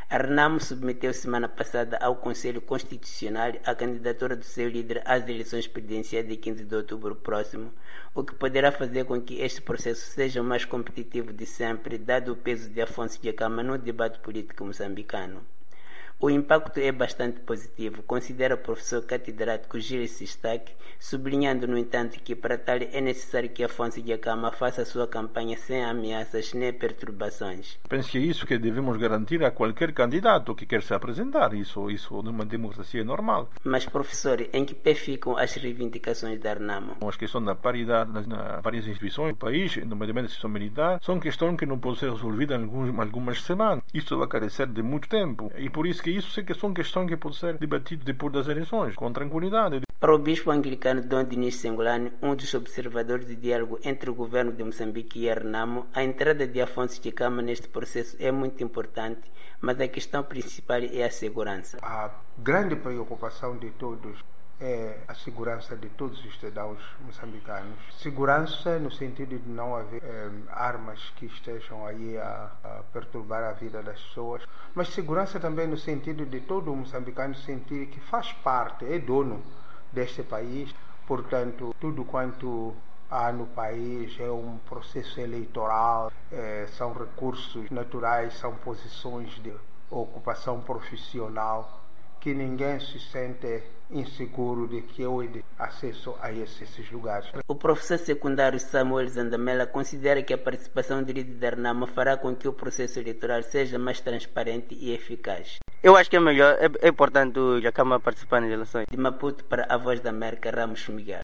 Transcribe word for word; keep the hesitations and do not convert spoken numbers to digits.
A Renamo submeteu semana passada ao Conselho Constitucional a candidatura do seu líder às eleições presidenciais de quinze de outubro próximo, o que poderá fazer com que este processo seja o mais competitivo de sempre, dado o peso de Afonso Dhlakama no debate político moçambicano. O impacto é bastante positivo, considera o professor catedrático Gilles Sistac, sublinhando, no entanto, que para tal é necessário que Afonso Dhlakama faça sua campanha sem ameaças nem perturbações. Penso que é isso que devemos garantir a qualquer candidato que quer se apresentar, isso, isso numa democracia normal. Mas, professor, em que pé ficam as reivindicações da Renamo? A questão da paridade nas, nas várias instituições do país, nomeadamente a instituição militar, são questões que não podem ser resolvidas em alguns, algumas semanas. Isto vai carecer de muito tempo, e por isso que isso que são questões que podem ser debatidas depois das eleições, com tranquilidade. Para o bispo anglicano Dom Dinis Sengolane, um dos observadores de diálogo entre o governo de Moçambique e a Renamo, a entrada de Afonso Dhlakama neste processo é muito importante, mas a questão principal é a segurança. A grande preocupação de todos é a segurança de todos os cidadãos moçambicanos. Segurança no sentido de não haver eh, armas que estejam aí a, a perturbar a vida das pessoas, mas segurança também no sentido de todo moçambicano sentir que faz parte, é dono deste país. Portanto, tudo quanto há no país é um processo eleitoral, eh, são recursos naturais, são posições de ocupação profissional, que ninguém se sente inseguro de que eu tenho acesso a esses lugares. O professor secundário Samuel Zandamela considera que a participação do líder da Renamo fará com que o processo eleitoral seja mais transparente e eficaz. Eu acho que é melhor, é, é importante o Dhlakama participar nas eleições. De Maputo para a Voz da América, Ramos Miguel.